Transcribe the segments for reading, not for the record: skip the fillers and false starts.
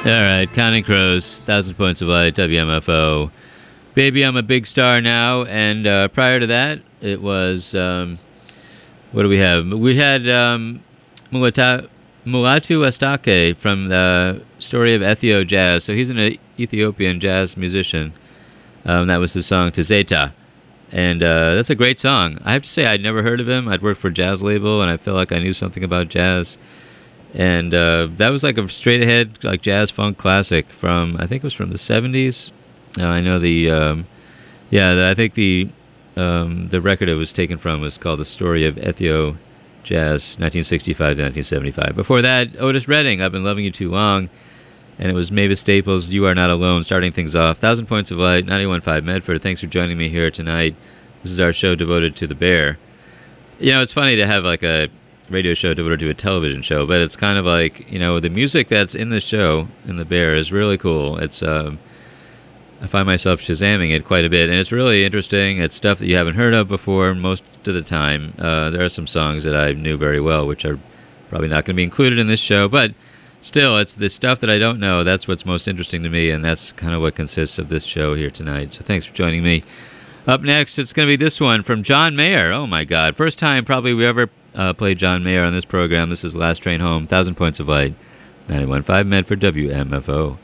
All right, Counting Crows, 1,000 Points of Light, WMFO. Baby, I'm a Big Star Now. And prior to that, it was, what do we have? We had Mulatu Astake from the Story of Ethio Jazz. So he's an Ethiopian jazz musician. That was his song, Tizeta. And that's a great song. I have to say, I'd never heard of him. I'd worked for a jazz label, and I felt like I knew something about jazz. And that was like a straight-ahead like jazz funk classic from, I think it was from the 70s. I know I think the record it was taken from was called The Story of Ethio Jazz, 1965 to 1975. Before that, Otis Redding, I've Been Loving You Too Long. And it was Mavis Staples, You Are Not Alone, starting things off. 1,000 Points of Light, 91.5 Medford. Thanks for joining me here tonight. This is our show devoted to the bear. You know, it's funny to have like a radio show devoted to a television show, but it's kind of like, you know, the music that's in the show, in the bear, is really cool. It's, I find myself Shazamming it quite a bit, and it's really interesting. It's stuff that you haven't heard of before most of the time. There are some songs that I knew very well, which are probably not going to be included in this show, but still, it's the stuff that I don't know. That's what's most interesting to me, and that's kind of what consists of this show here tonight. So thanks for joining me. Up next, it's going to be this one from John Mayer. Oh, my God. First time probably we ever played John Mayer on this program. This is Last Train Home, 1,000 Points of Light, 91.5 Medford, WMFO.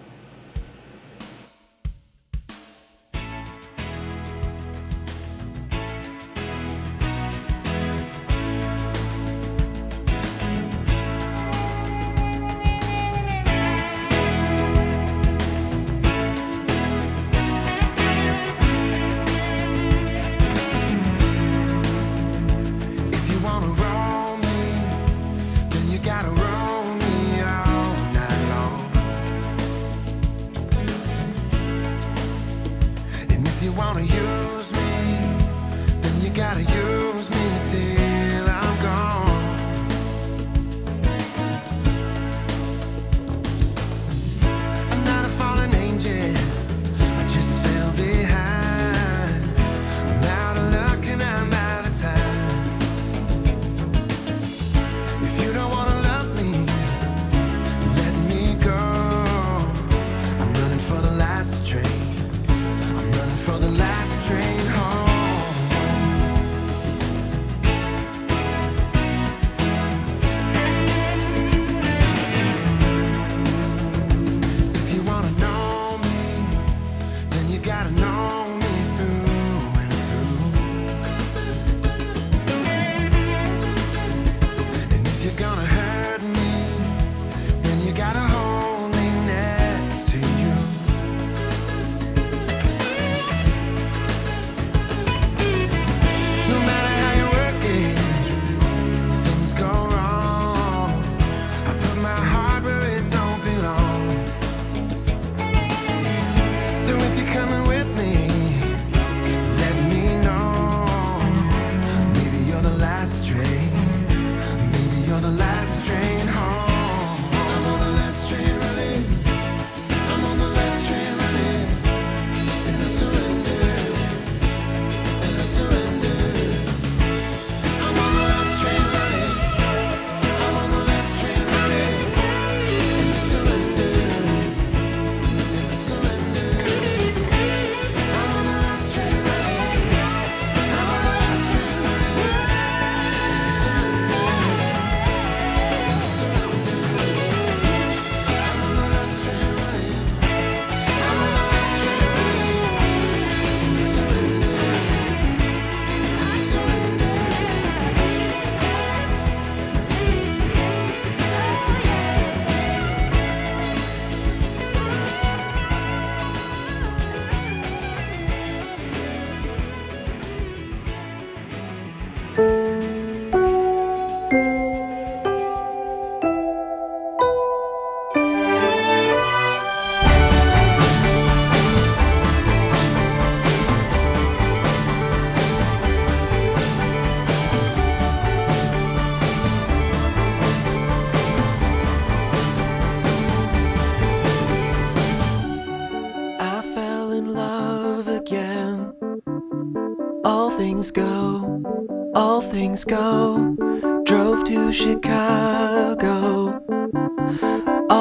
things go. Drove to Chicago. All things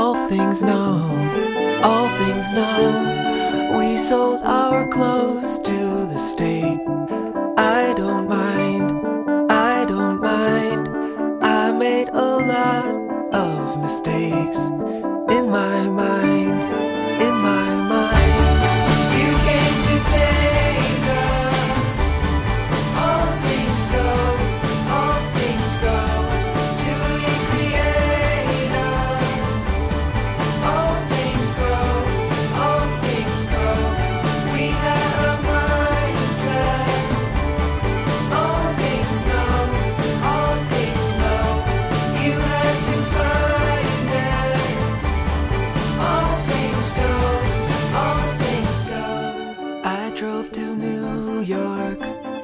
things know, all things know. We sold our clothes to the state. I don't mind, I don't mind. I made a lot of mistakes in my mind, in my mind. You came to take us. All things go, all things go, to recreate us. All things grow, all things grow. We had a mindset. All things know, all things know. You had to find it. All things go, all things go. I drove to New York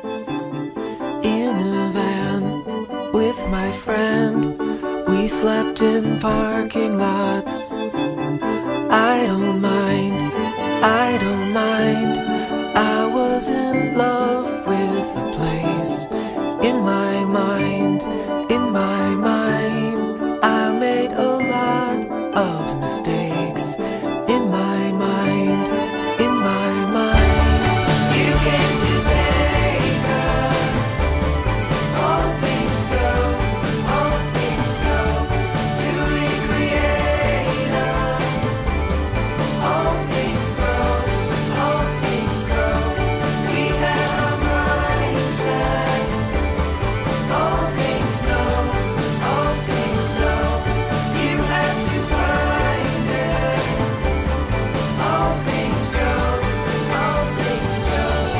in a van with my friend. We slept in parking lots. I don't mind, I don't mind. I was in love with the place. In my mind, in my mind. I made a lot of mistakes. In my mind, in my mind. You came to take us. All things go, all things go, to recreate us. All things grow, all things grow. We had a mindset. All things know, all things know. You had to find it. All things go, all things go.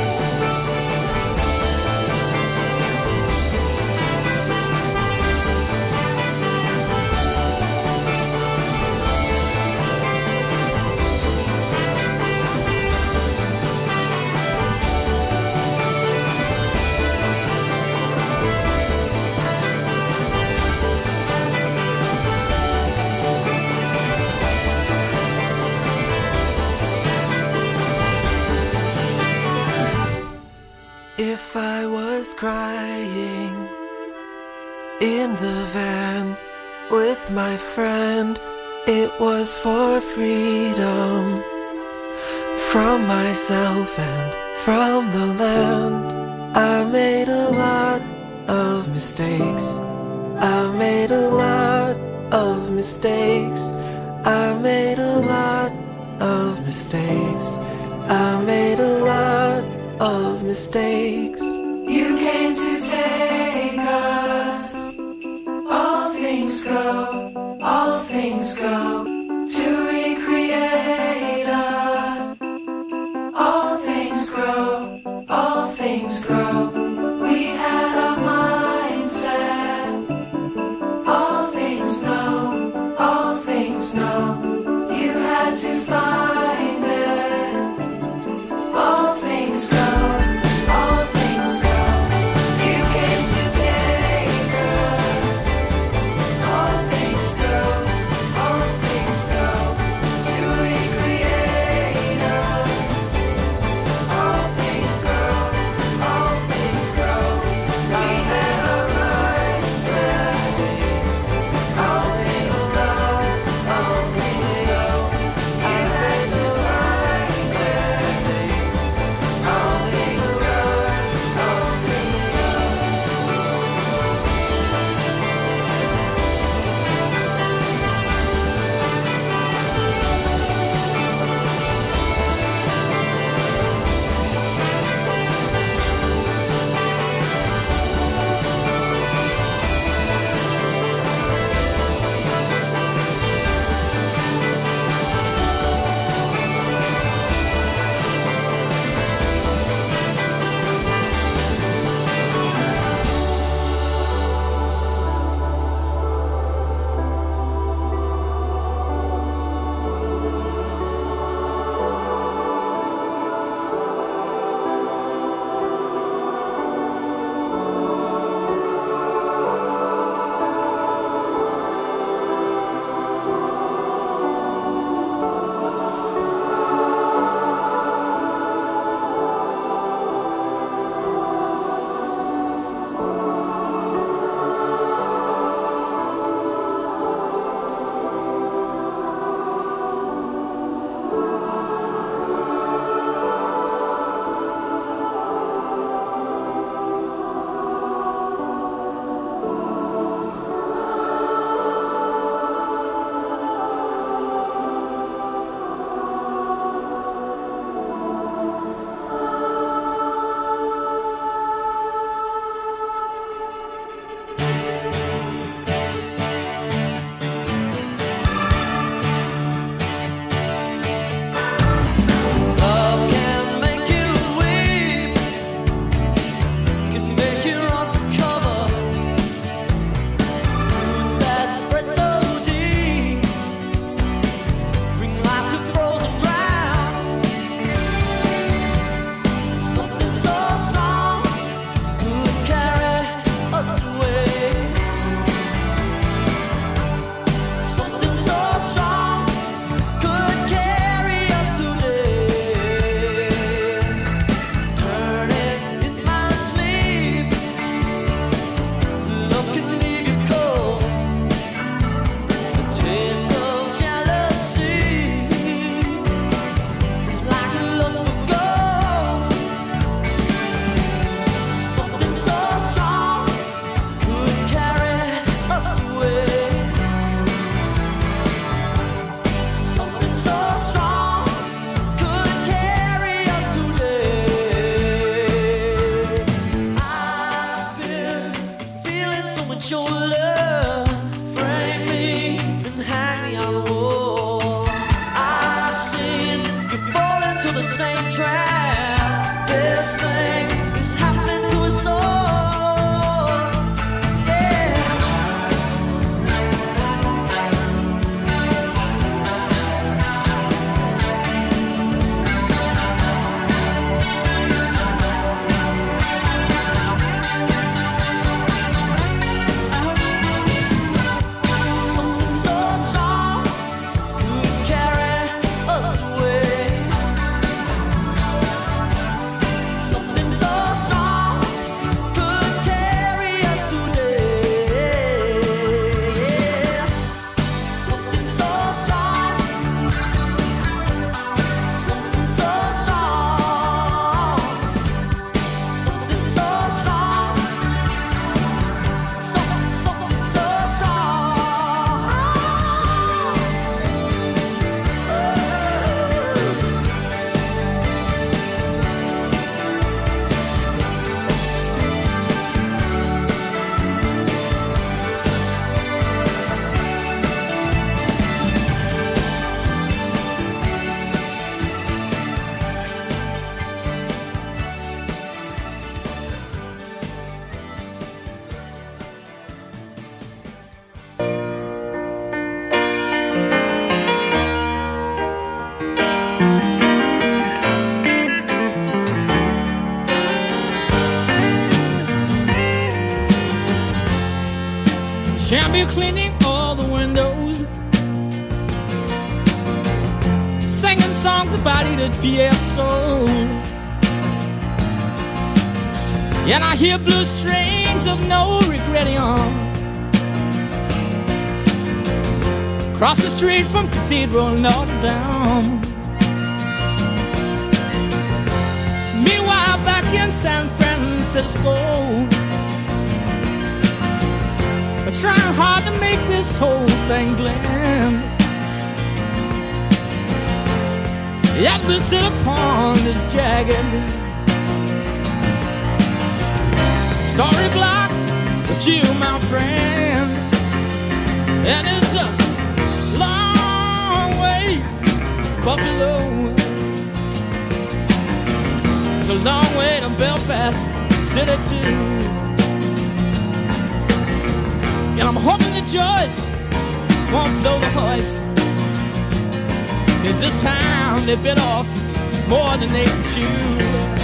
If I was crying in the van with my friend, it was for freedom from myself and from the land. I made a lot of mistakes. I made a lot of mistakes. I made a lot of mistakes. I made a lot of mistakes. You came to take us. All things go, all things go, to recreate us. All things grow, all things grow. We had a mindset. All things know, all things know. You had to find it. All things go, all things let your love frame me and hang me on the wall. I've seen you fall into the same trap. This thing is happening to us all. Champion cleaning all the windows, singing songs about it at PF Soul. And I hear blues strains of no regretting on. Across the street from Cathedral Notre Dame. Meanwhile, back in San Francisco, trying hard to make this whole thing blend. Yet we sit upon this jagged story block with you, my friend. And it's a long way, Buffalo. It's a long way to Belfast City too. And I'm hoping that Joyce won't blow the hoist, 'cause this time they bit off more than they can chew.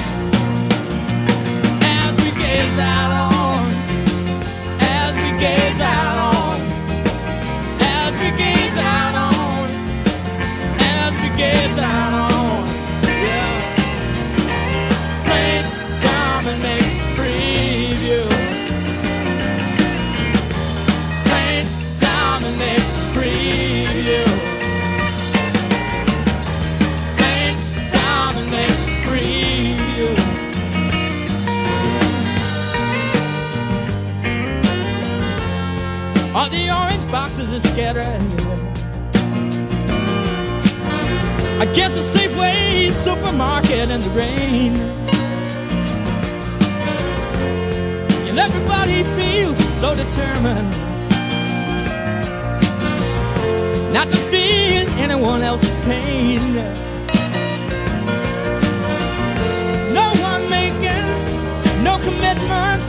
As we gaze out on, as we gaze out on, as we gaze out on, as we gaze out on, yeah. St. Dominic's preview. Dominic's preview. St. Dominic's preview. All the orange boxes are scattered. I guess a Safeway supermarket in the rain. And everybody feels so determined not to feel anyone else's pain. No one making no commitments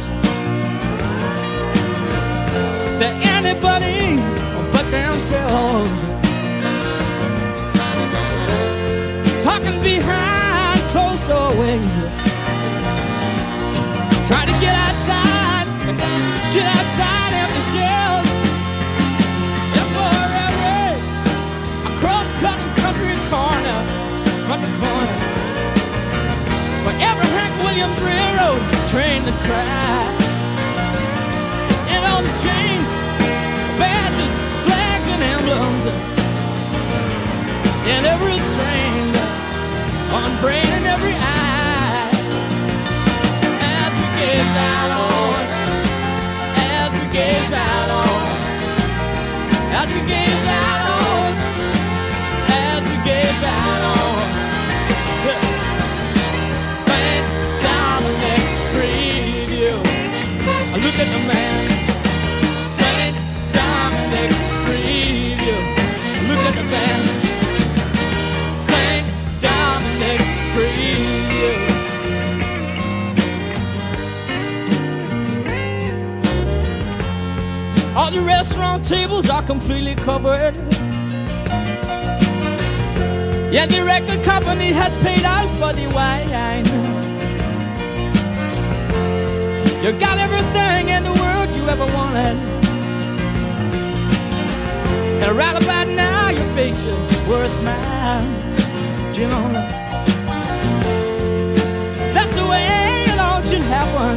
to anybody but themselves. Talking behind closed doorways. Try to get outside empty shells. Country corner, for every Hank Williams Railroad train that cried, and all the chains, badges, flags, and emblems, and every strain on brain and every eye. As we gaze out on, as we gaze out on, as we gaze out on, gaze out on St. Dominic's preview. I look at the man All the restaurant tables are completely covered. Yeah, the record company has paid out for the wine. You got everything in the world you ever wanted. And right about now your face should wear a smile. You know, that's the way it all should happen.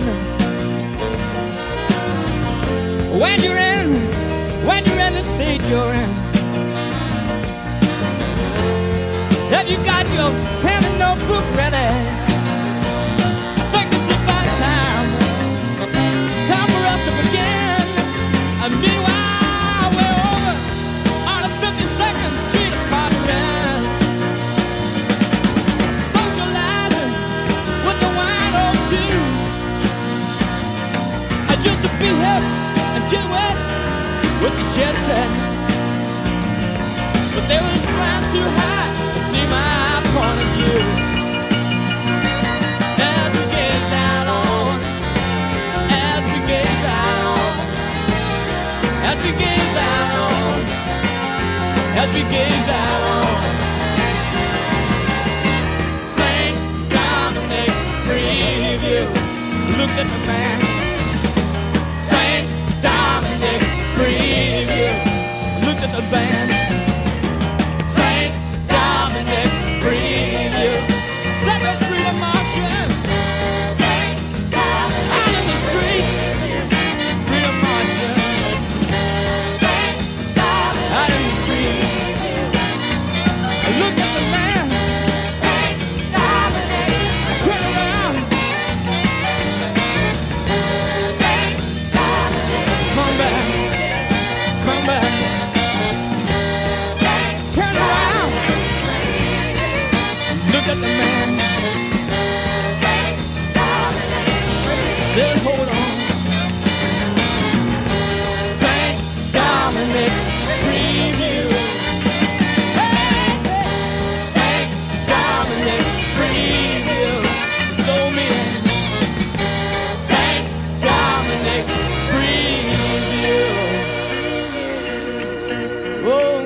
When you're in the state you're in. Have you got your pen and notebook ready? I think it's about time for us to begin. And meanwhile, we're over on the 52nd Street apartment, socializing with the wine old view. I used to be hip and get wet with the jet set, but they was flying too high to see my point of view. As we gaze out on, as we gaze out on, as we gaze out on, as we gaze out on, St. Dominic's preview. Look at the man. St. Dominic's preview. Look at the band. St. Dominic's preview. Set the freedom marching. St. Dominic out in the street. Freedom marching. St. Dominic out in the street. Look at the man. St. Dominic. Turn around. St. Dominic. Come back. Come back. Turn around. Look at the man. Said hold on. St. Dominic's preview. Hey, hey. St. Dominic's preview. So mean. St. Dominic's preview. Oh.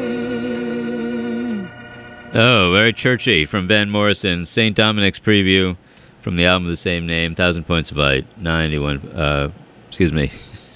Oh, very churchy from Van Morrison. St. Dominic's preview from the album of the same name. 1,000 Points of Light. 91. Excuse me.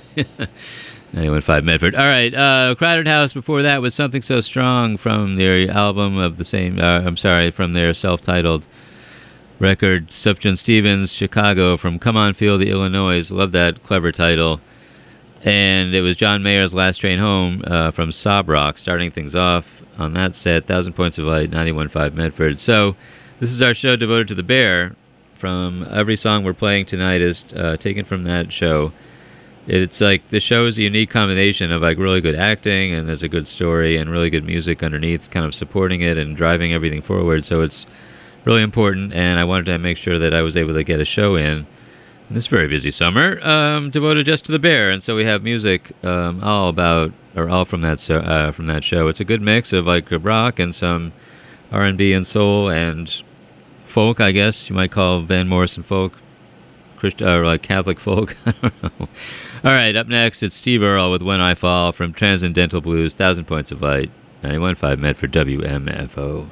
91.5 Medford. All right. Crowded House before that was Something So Strong from their album of the same. From their self-titled record. Sufjan Stevens, Chicago, from Come On Feel the Illinois. Love that clever title. And it was John Mayer's Last Train Home from Sob Rock, starting things off on that set. 1,000 Points of Light, 91.5 Medford. So this is our show devoted to the Bear. From every song we're playing tonight is taken from that show. It's like the show is a unique combination of like really good acting, and there's a good story and really good music underneath, kind of supporting it and driving everything forward. So it's really important, and I wanted to make sure that I was able to get a show in this very busy summer, devoted just to the Bear. And so we have music all from that show. It's a good mix of like rock and some R&B and soul and folk, I guess you might call Van Morrison folk, or like Catholic folk. I don't know. All right, up next it's Steve Earle with When I Fall from Transcendental Blues, 1,000 Points of Light, 91.5 Medford WMFO.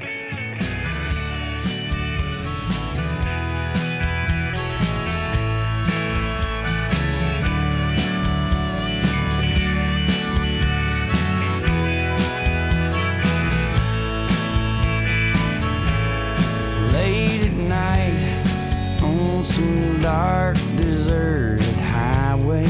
Some dark deserted highway,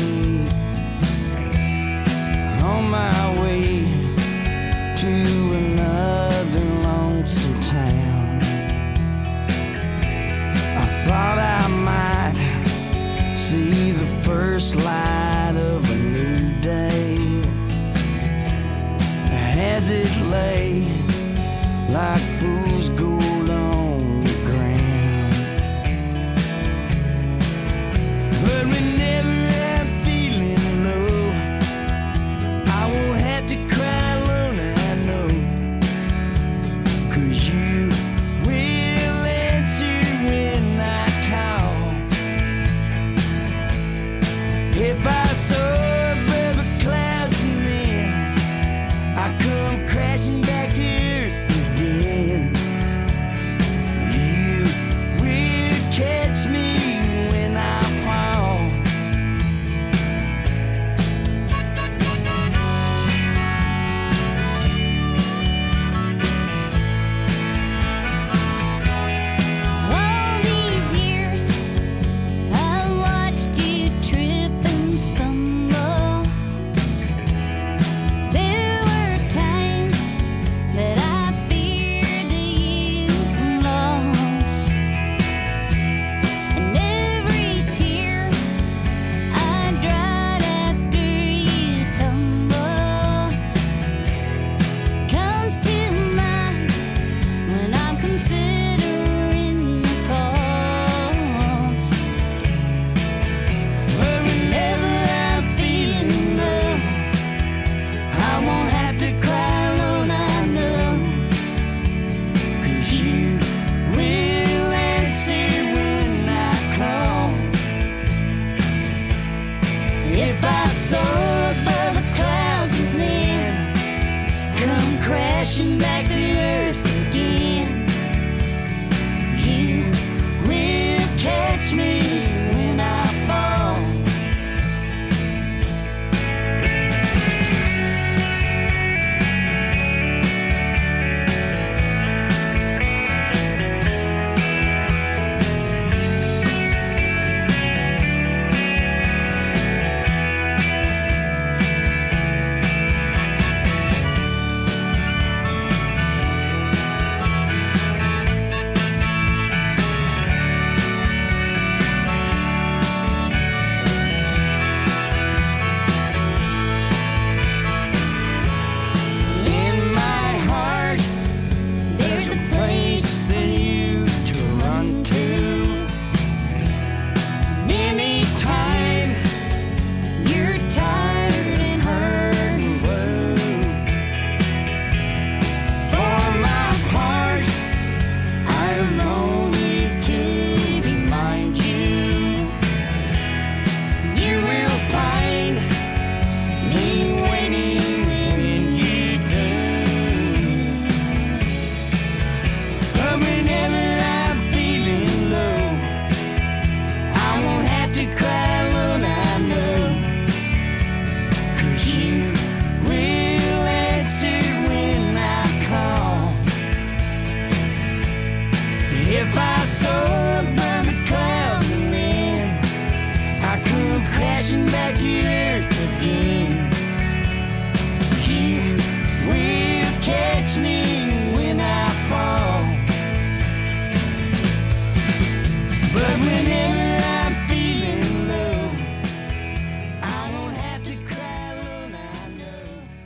on my way to another lonesome town. I thought I might see the first light of a new day as it lay like fool's gold on the ground. But whenever I'm feeling low, I won't have to cry alone, I know, 'cause you will answer when I call. If I saw a brother cloud If I soar above the clouds and then come crashing back to earth again, you will catch me when I fall. In my heart, there's a place for you to run to. Anytime you're tired and hurt and blue. For my part, I'm only to remind you. You will find me waiting when you do. But whenever I'm feeling low, I won't have to cry alone, I know. 'Cause you will answer when I call. If I soar above the clouds and then I come crashing back to earth again, you will catch me when I fall. But whenever I'm feeling low, I won't have to cry alone, I know.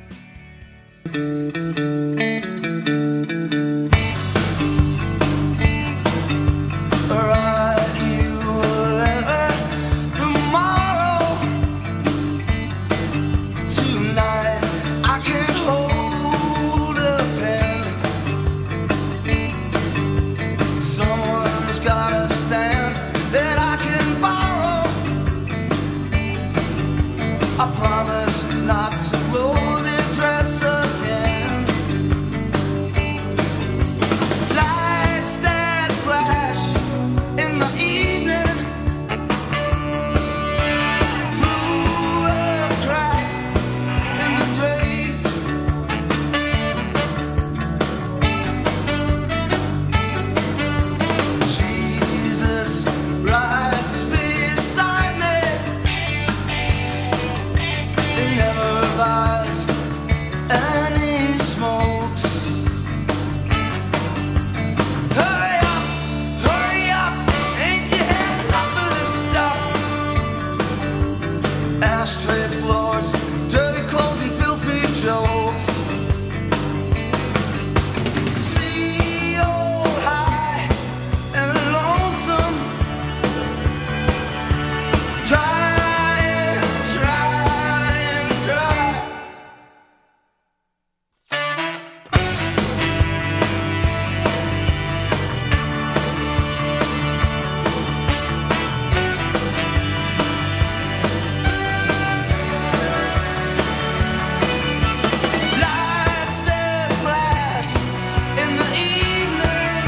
Write you a letter tomorrow. Tonight I can't hold a pen. Someone's got a stand that I can borrow. I promise not to blow the dress again. Lights that flash in the evening through a crack in the drape. Jesus rides beside me. He never buys any smokes. Hurry up, ain't you had enough of this stuff? Ashtray floors, dirty clothes and filthy jokes. See old high and lonesome, try and try and try. Lights that flash in the evening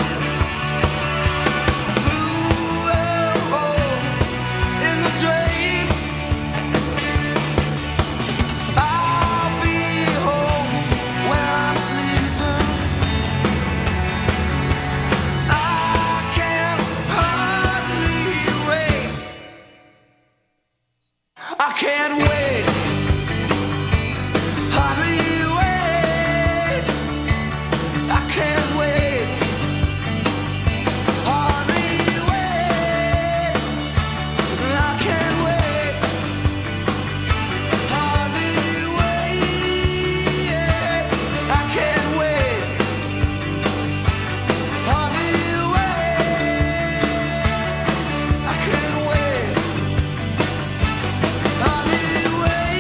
through a hole in the drapes. I'll be home when I'm sleeping. I can hardly wait. I can't wait. Hardly wait. I can't wait. Hardly wait. I can't wait. Hardly wait. I can't wait. Hardly wait. I can't wait. Hardly wait.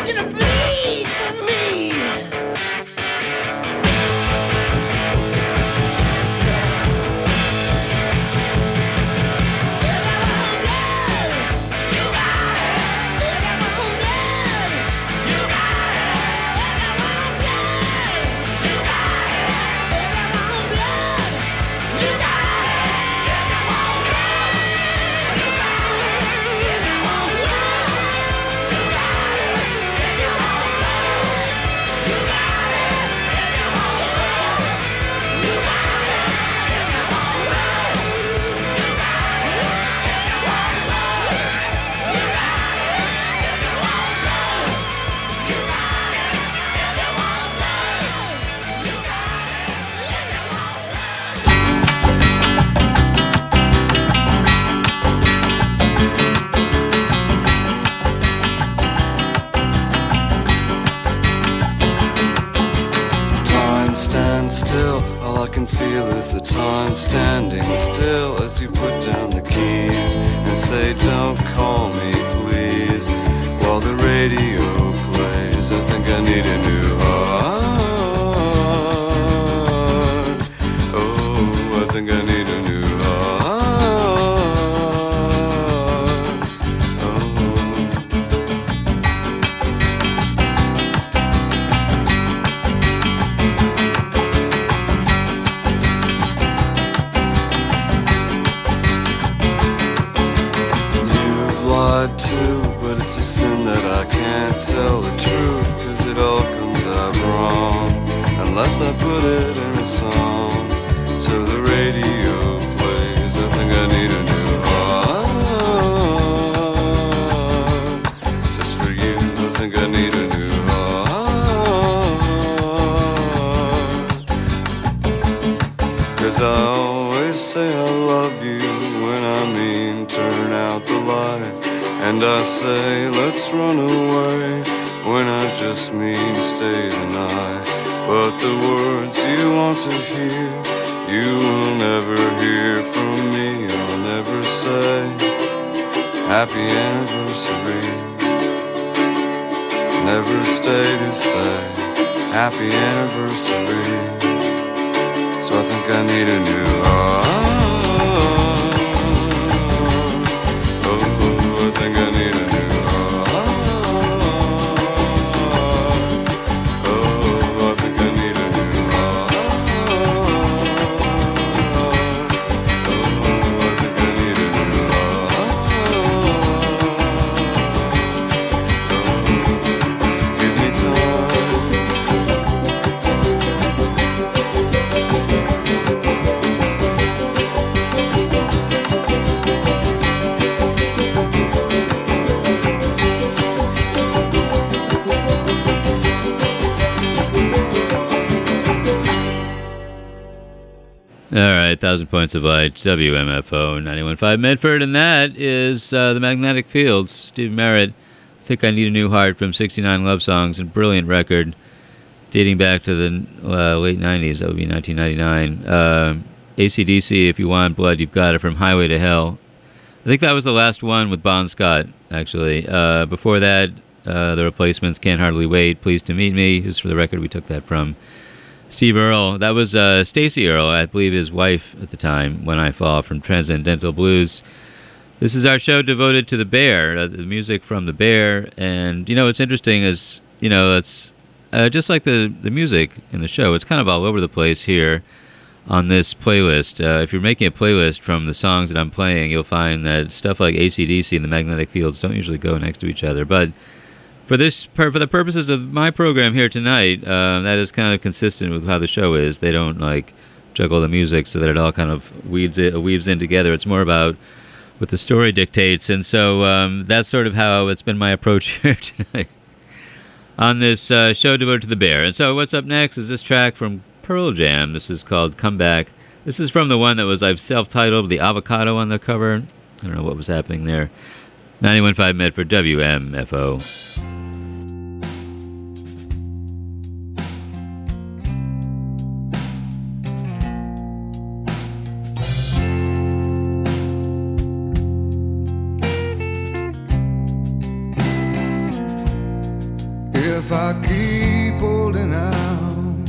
you to bleed for me. Time stands still, all I can feel is the time standing still as you put down the keys and say don't call me please while the radio plays. I think I need a new heart. Oh, I think I need a new heart. Oh. You've lied too, but it's a sin that I can't tell the truth, 'cause it all comes out wrong unless I put it in a song. So the radio plays, I think I need a new heart. Just for you, I think I need a new heart. 'Cause I always say I love you when I mean turn out the light. And I say let's run away when I just mean stay the night. But the words you want to hear, you will never hear from me. I'll never say happy anniversary. Never stay to say happy anniversary. So I think I need a new heart. Oh, I think I need a new heart. Oh, I think I need a new heart. Oh, I think I need a new heart. Oh, give me time. All right, 1,000 Points of Light, WMFO 91.5 Medford, and that is The Magnetic Fields, Steve Merritt. I think I Need a New Heart from 69 Love Songs, a brilliant record dating back to the late 90s. That would be 1999. AC/DC, If You Want Blood, You've Got It from Highway to Hell. I think that was the last one with Bon Scott, actually. Before that, The Replacements, Can't Hardly Wait, Pleased to Meet Me. Just for the record, we took that from Steve Earle. That was Stacey Earle, I believe his wife at the time, When I Fall, from Transcendental Blues. This is our show devoted to The Bear, the music from The Bear. And, you know, what's interesting is, you know, it's just like the music in the show, it's kind of all over the place here on this playlist. If you're making a playlist from the songs that I'm playing, you'll find that stuff like AC/DC and The Magnetic Fields don't usually go next to each other. But for the purposes of my program here tonight, that is kind of consistent with how the show is. They don't like juggle the music so that it all kind of weaves in together. It's more about what the story dictates, and so that's sort of how it's been my approach here tonight on this show devoted to The Bear. And so what's up next is this track from Pearl Jam. This is called Comeback. This is from the one that was I've self-titled The Avocado on the cover. I don't know what was happening there. 91.5 Medford, WMFO. if I keep holding out,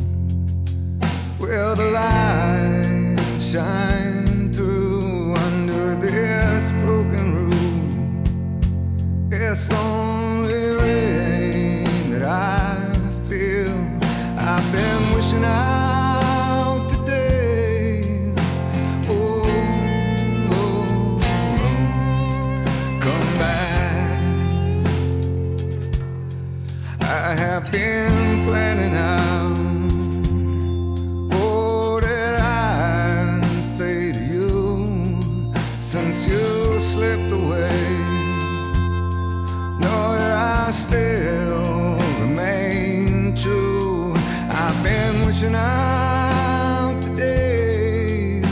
will the light shine through under this broken roof? It's the only rain that I feel. I've been wishing out today. Oh, oh, oh, come back. I have been planning out all that I'd say to you since you slipped away. Know that I still remain true. I've been wishing out the days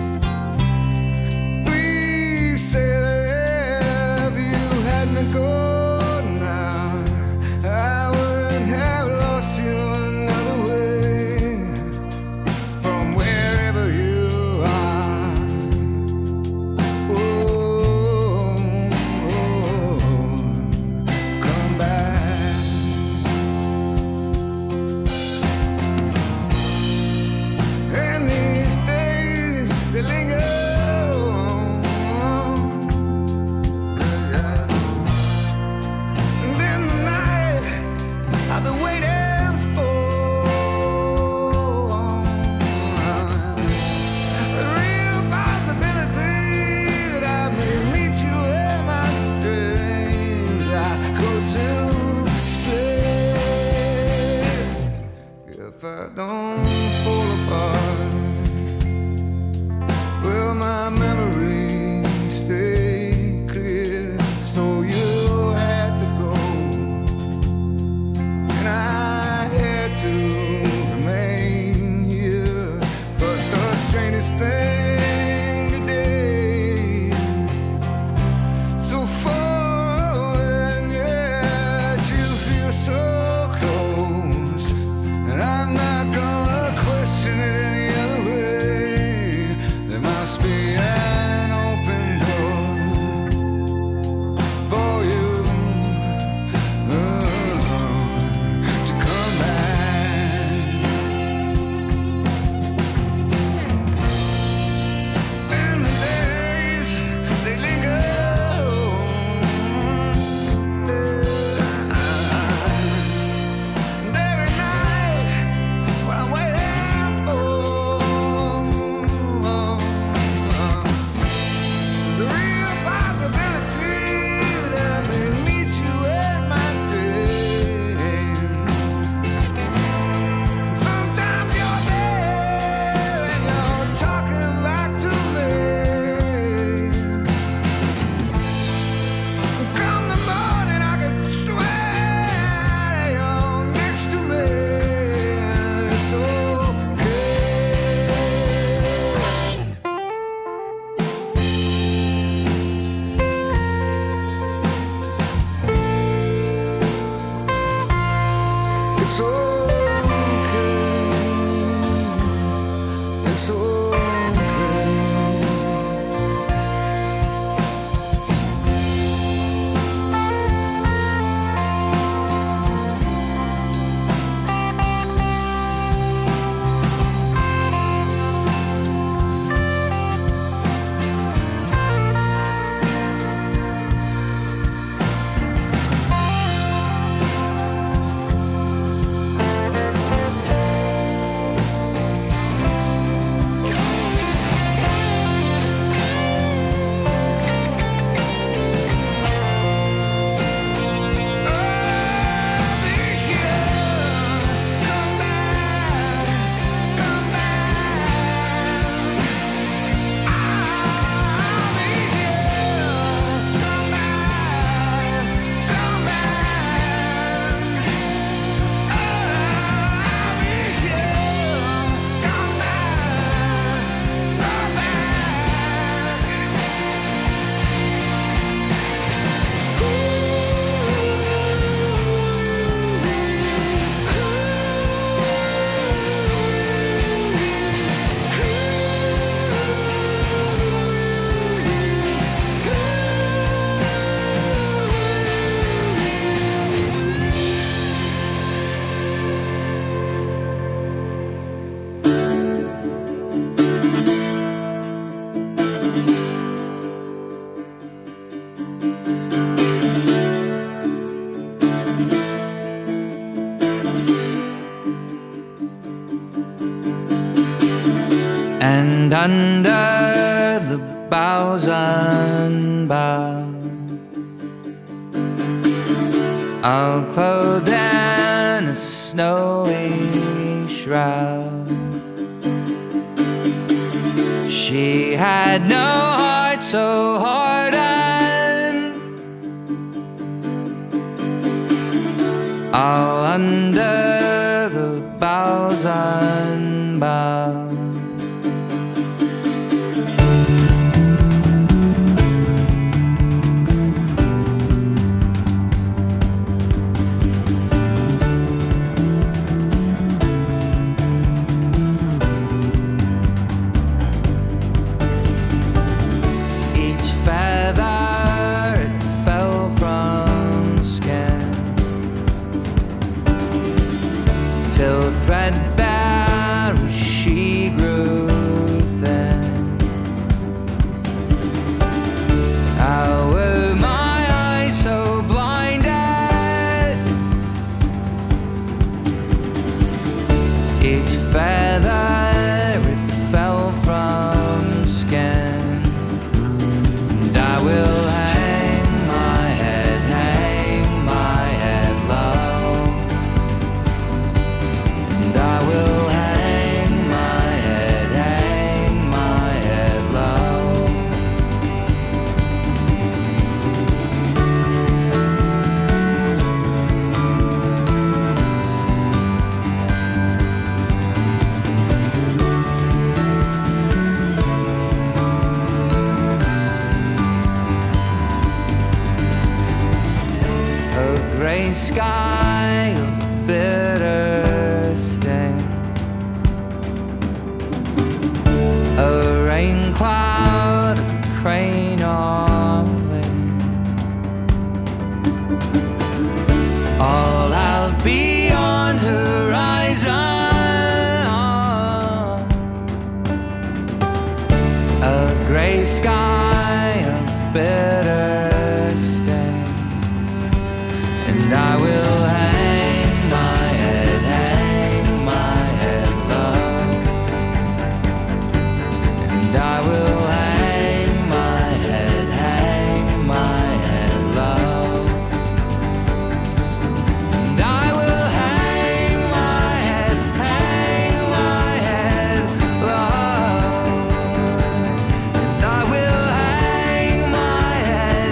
we said that if you hadn't gone now, I wouldn't have lost you another way from wherever you are. Oh, oh, come back. and under the boughs unbound, all clothed in a snowy shroud. She had no heart so hardened, all under the boughs unbound. Threadbare she grew thin. How were my eyes so blinded? Each feather it fell from skin, and I will hang my head low. I will hang my head low. A gray sky, a bitter stain, a rain cloud, a crane on wing, all out beyond horizon. A gray sky, a bitter stain, and I will hang my head low. And I will hang my head low. And I will hang my head low. And I will hang my head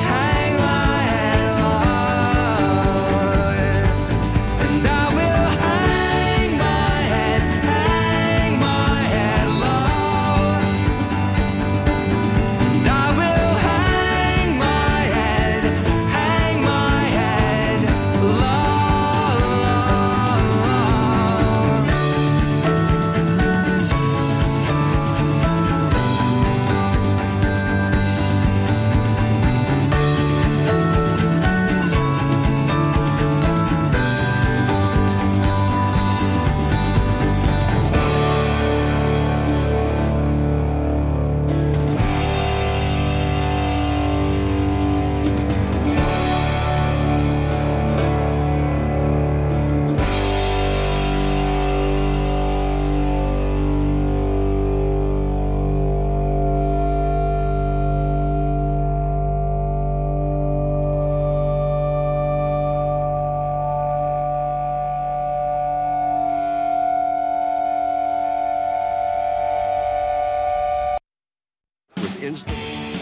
instant.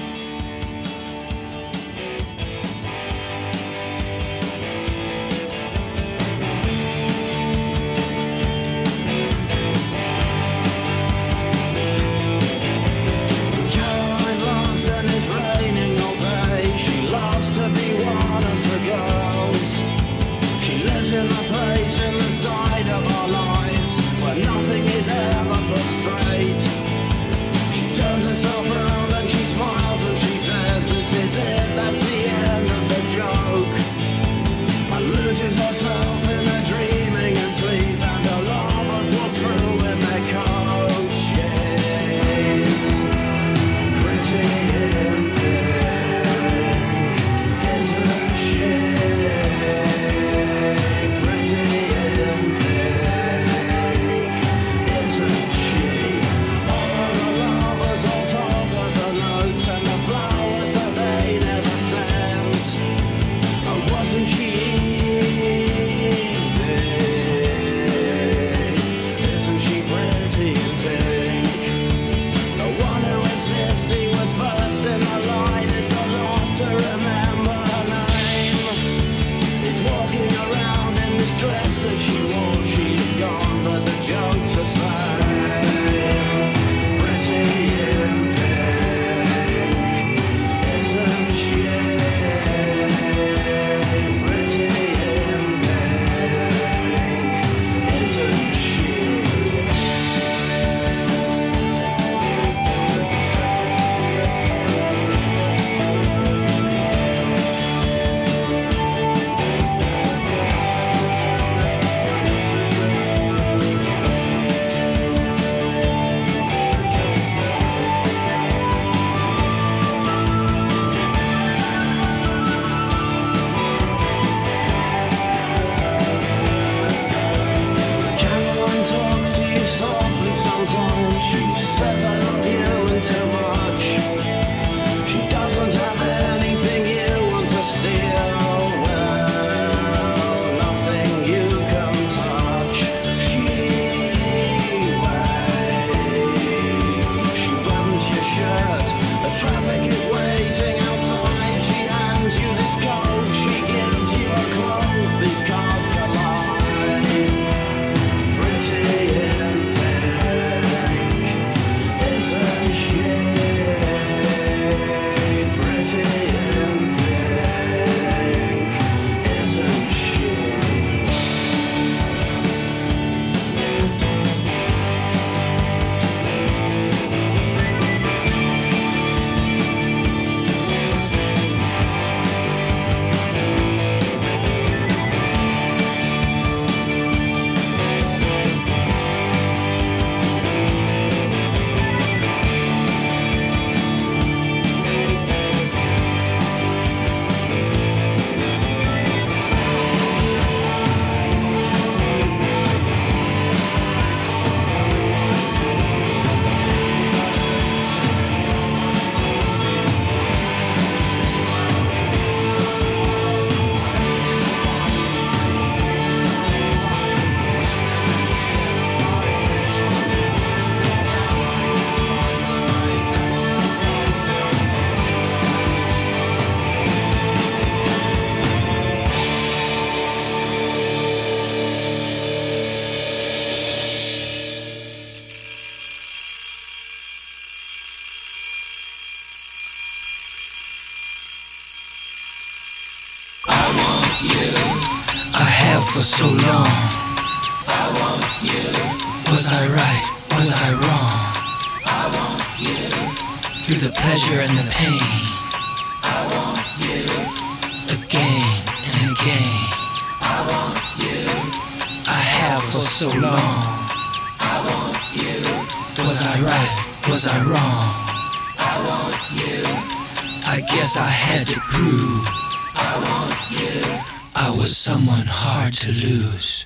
Caroline loves and it's raining all day. She loves to be one of the girls. She lives in the place in the side of our lives where nothing is ever put straight. She turns herself around and she smiles. for so long. I want you. Was I right? Was I wrong? I want you. Through the pleasure and the pain. I want you. Again and again. I want you. I have for so long. I want you. Was I right? Was I wrong? I want you. I guess I had to prove. I want you. I was someone hard to lose.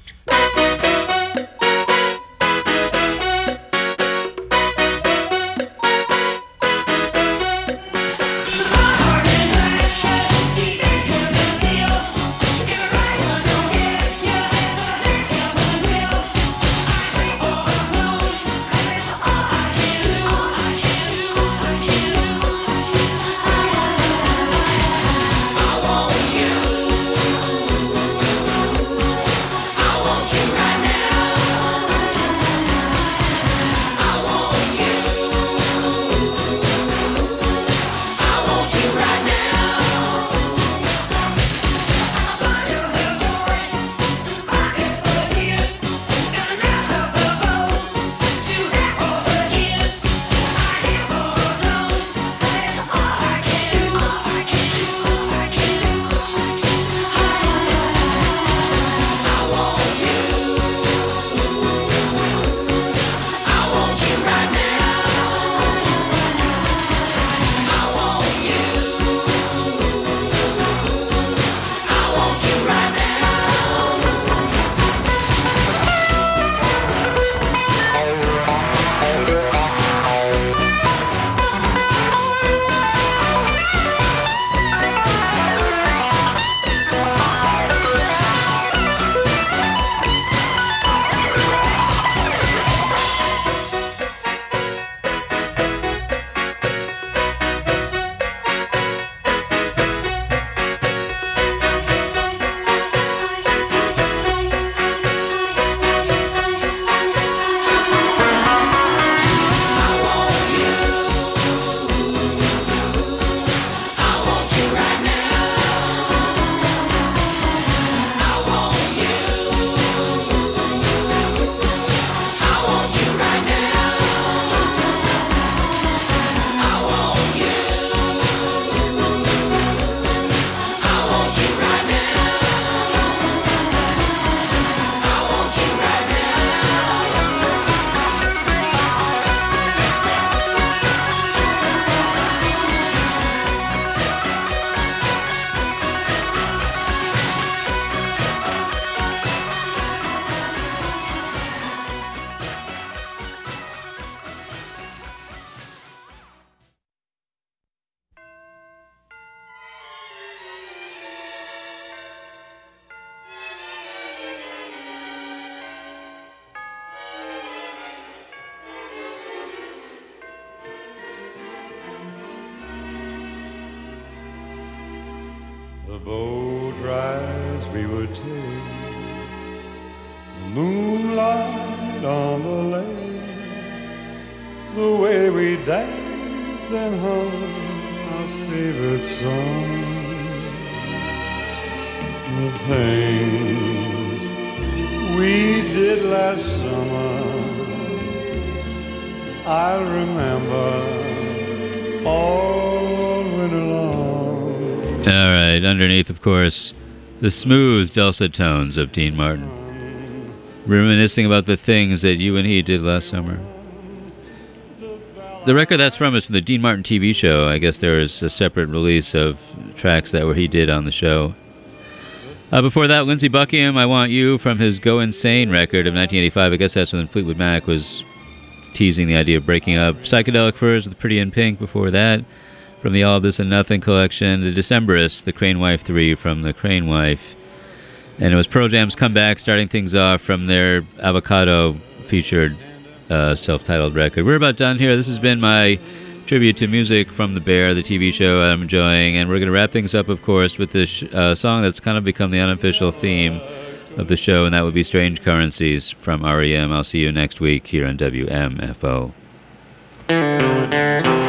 The boat rides we would take, the moonlight on the lake, the way we danced and hummed our favorite song, the things we did last summer, I'll remember all winter long. All right, underneath, of course, the smooth, dulcet tones of Dean Martin, reminiscing about the things that you and he did last summer. The record that's from is from the Dean Martin TV show. I guess there was a separate release of tracks that he did on the show. Before that, Lindsey Buckingham, I Want You, from his Go Insane record of 1985. I guess that's when Fleetwood Mac was teasing the idea of breaking up. Psychedelic Furs with Pretty in Pink before that. From the All This and Nothing collection, The Decemberists, the Crane Wife 3 from the Crane Wife. And it was Pearl Jam's comeback, starting things off from their Avocado featured self-titled record. We're about done here. This has been my tribute to music from The Bear, the TV show I'm enjoying. And we're going to wrap things up, of course, with this song that's kind of become the unofficial theme of the show, and that would be Strange Currencies from REM. I'll see you next week here on WMFO.